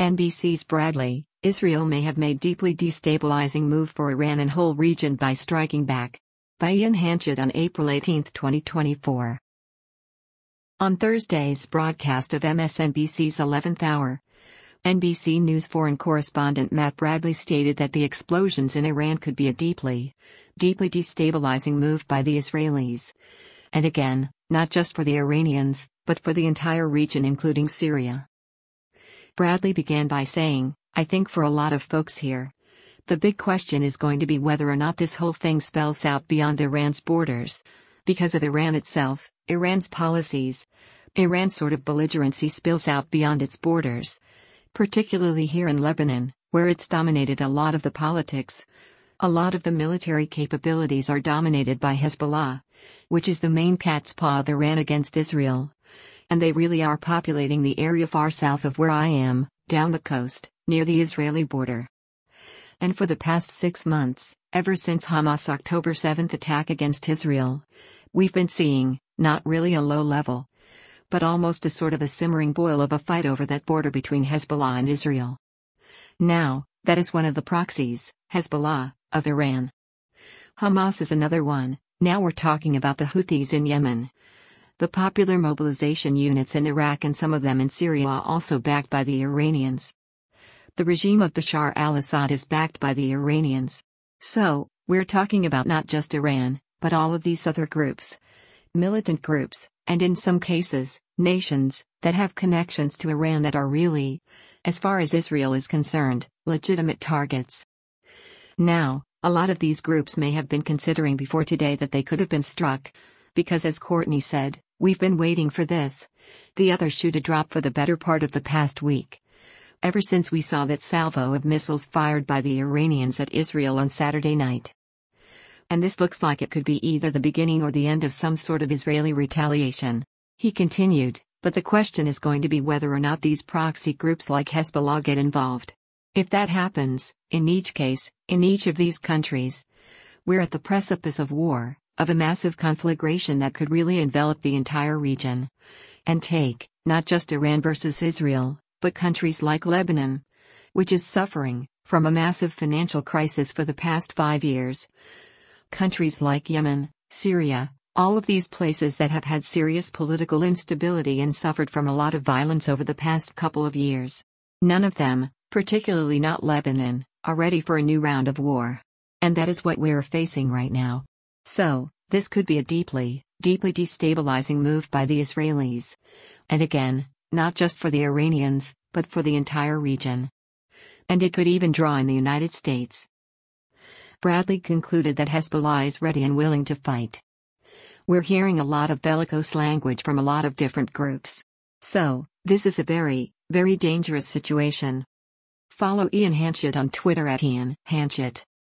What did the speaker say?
NBC's Bradley, Israel may have made deeply destabilizing move for Iran and whole region by striking back. By Ian Hanchett on April 18, 2024. On Thursday's broadcast of MSNBC's 11th Hour, NBC News foreign correspondent Matt Bradley stated that the explosions in Iran could be a deeply destabilizing move by the Israelis. And again, not just for the Iranians, but for the entire region including Syria. Bradley began by saying, "I think for a lot of folks here, the big question is going to be whether or not this whole thing spells out beyond Iran's borders. Because of Iran itself, Iran's policies, Iran's sort of belligerency spills out beyond its borders. Particularly here in Lebanon, where it's dominated a lot of the politics. A lot of the military capabilities are dominated by Hezbollah, which is the main cat's paw of Iran against Israel. And they really are populating the area far south of where I am, down the coast, near the Israeli border. And for the past 6 months, ever since Hamas' October 7th attack against Israel, we've been seeing, not really a low level, but almost a sort of a simmering boil of a fight over that border between Hezbollah and Israel. Now, that is one of the proxies, Hezbollah, of Iran. Hamas is another one. Now we're talking about the Houthis in Yemen. The popular mobilization units in Iraq and some of them in Syria are also backed by the Iranians. The regime of Bashar al-Assad is backed by the Iranians. So, we're talking about not just Iran, but all of these other groups. Militant groups, and in some cases, nations, that have connections to Iran that are really, as far as Israel is concerned, legitimate targets. Now, a lot of these groups may have been considering before today that they could have been struck, because as Courtney said, we've been waiting for this, the other shoe to drop for the better part of the past week. Ever since we saw that salvo of missiles fired by the Iranians at Israel on Saturday night. And this looks like it could be either the beginning or the end of some sort of Israeli retaliation. He continued, but the question is going to be whether or not these proxy groups like Hezbollah get involved. If that happens, in each case, in each of these countries, we're at the precipice of war, of a massive conflagration that could really envelop the entire region. And take, not just Iran versus Israel, but countries like Lebanon, which is suffering from a massive financial crisis for the past 5 years. Countries like Yemen, Syria, all of these places that have had serious political instability and suffered from a lot of violence over the past couple of years. None of them, particularly not Lebanon, are ready for a new round of war. And that is what we're facing right now. So, this could be a deeply destabilizing move by the Israelis. And again, not just for the Iranians, but for the entire region. And it could even draw in the United States. Bradley concluded that Hezbollah is ready and willing to fight. We're hearing a lot of bellicose language from a lot of different groups. So, this is a very, very dangerous situation. Follow Ian Hanchett on Twitter at Ian Hanchett.